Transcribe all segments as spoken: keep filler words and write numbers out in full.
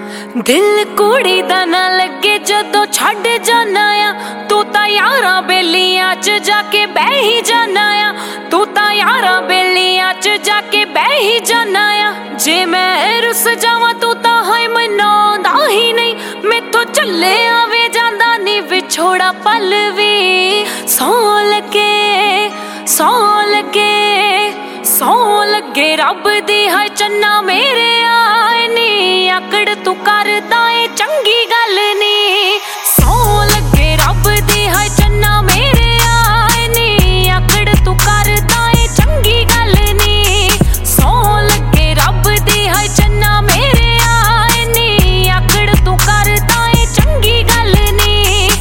दिल कुड़ी दा ना लगे जदों छड्ड जाना आ। तू तां यारां बेलियां च जाके बह ही जाना आ। तू तां यारां बेलियां च जाके बह ही जाना आ। जे मैं रुस जावां तू तां हाय मनाउंदा ही नहीं। मैथों झल्ले आवे जांदा नी विछोड़ा पल वी। सौ लगे सौ लगे सौ लगे रब दी है चन्ना मेरे आए नी। आकड़ तू करदा ए चंगी गल नी। सौ लगे रब दी है चन्ना मेरे आए नी। आकड़ तू करदा ए चंगी गल नी। सौ लगे रब दी है चन्ना मेरे आए नी। आकड़ तू करदा ए चंगी गल नी।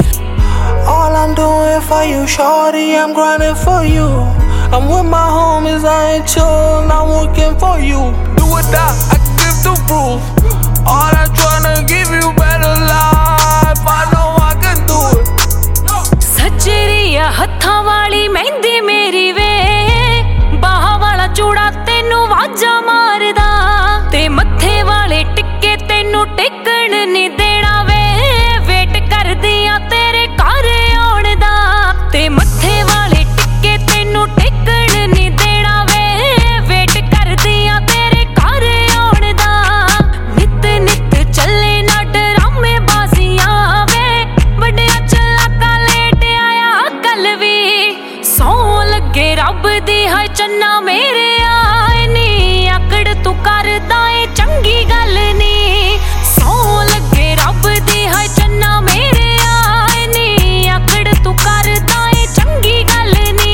All I'm doing for you, shorty, I'm grinding for you. I'm with my homies, I ain't chillin', I'm working for you. Do or die, I give the proof. All I'm tryna give you better life, I know I can do it. सजरिया हत्थां वाली मेहंदी मेरी वे। बाह वाला चूड़ा तेनू वाजा मारदा। ते मत्थे वाले टिक्के तेनू टेकण नी देना वे। वेट करदी आ तेरे घर आउण दा। ते मत्थे वाले टिक्के तेनू टेकण नी देना वे। वेट करदी आ तेरे घर आउण दा। नित नित चले ना डरामे बाजियां वे। वड्डिया चलाका लेट आया कल वी। सौ लगे रब दी है चन्ना मेरे आए नी। आकड़ तू करदा ए चंगी गल नी। सौ लगे रब दी है चन्ना मेरे आए नी। आकड़ तू करदा ए चंगी गल नी।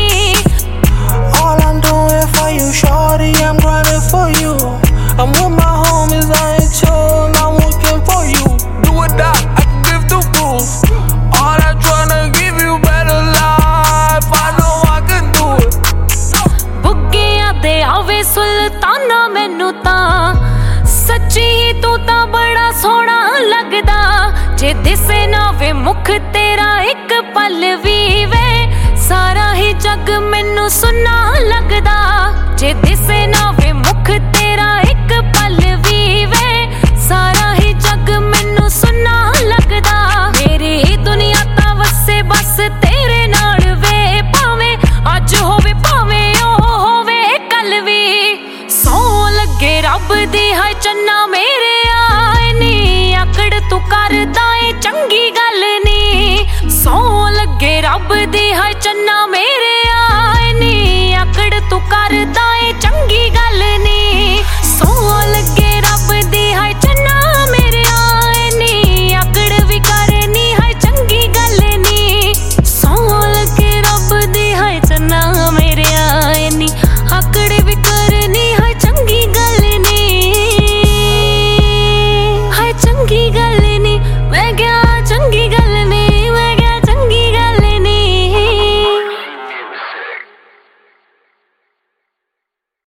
All I'm doing for you, shorty, I'm grinding for you. I'm with my homies, I ain't chillin', I'm working for you. Do or die, I can give the proof. All I'm tryna give you better life, I know I can do it. बुग्गियां दे आवे सुल्ताना मैनू तां। सच्ची तू तां बड़ा सोहना लगदा। जे दिसे ना वे मुख तेरा एक पल वी वे। सारा ही जग मैनू सुना लगदा। जे दिसे ना वे मुख तेरा एक पल वी वे। सारा ही जग मैनू सुना लगदा। मेरी दुनिया तां वसे बस तेरे नाल वे। भावें अज होवे भावें ओ होवे कल वी। सौ लगे रब दी है चन्ना मेरे आए नी। आकड़ तू करदा ए चंगी गल नी। सौ लगे रब दी है चन्ना मेरे